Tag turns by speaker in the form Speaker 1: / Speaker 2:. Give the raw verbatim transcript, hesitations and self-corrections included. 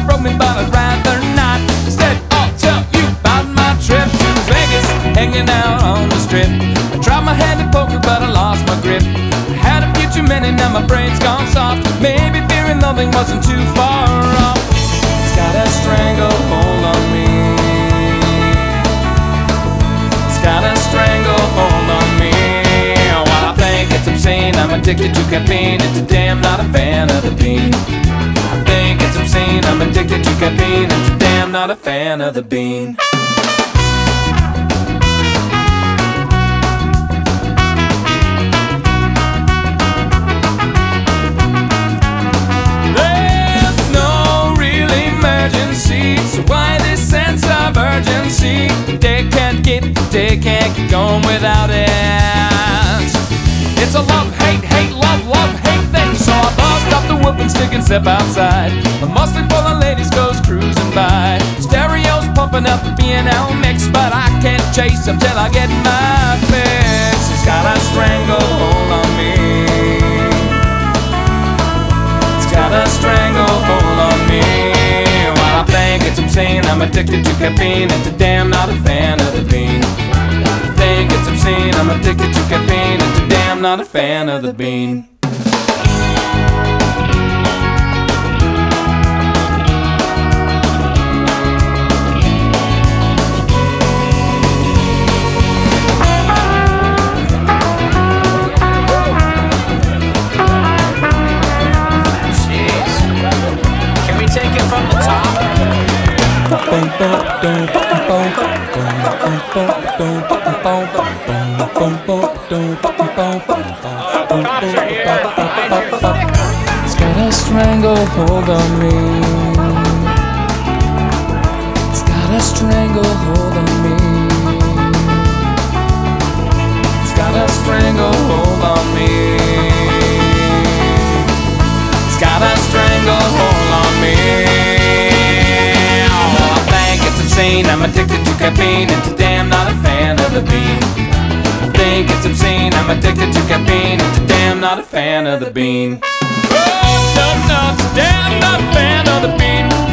Speaker 1: broke me, but I'd rather not. Instead, I'll tell you about my trip to Vegas, hanging out on the strip. I tried my hand at poker, but I lost my grip. I had a few too many, now my brain's gone soft. Maybe fearing loving wasn't too far off. It's got a stranglehold on me. It's got a stranglehold on me. While I think it's obscene, I'm addicted to caffeine. It's a damn not a fan of the bean. I think it's obscene, I'm addicted to caffeine. It's a damn not a fan of the bean. So why this sense of urgency? They can't get, they can't get going without it. It's a love, hate, hate, love, love, hate thing. So I bust off the whooping stick and step outside. A mustard full of ladies goes cruising by. Stereo's pumping up the B and L mix, but I can't chase them till I get my fix. It's got a stranglehold on me. It's got a stranglehold on me. I think it's obscene, I'm addicted to caffeine. It's a damn not a fan of the bean. I think it's obscene, I'm addicted to caffeine. It's a damn not a fan of the bean. It's got a stranglehold on me. It's got a stranglehold on me. It's got a stranglehold on me. It's got a stranglehold on me. I'm addicted to caffeine. It's a damn not a fan of the bean. I think it's obscene, I'm addicted to caffeine. It's a damn not a fan of the bean. Oh, no, no, it's a damn not a fan of the bean.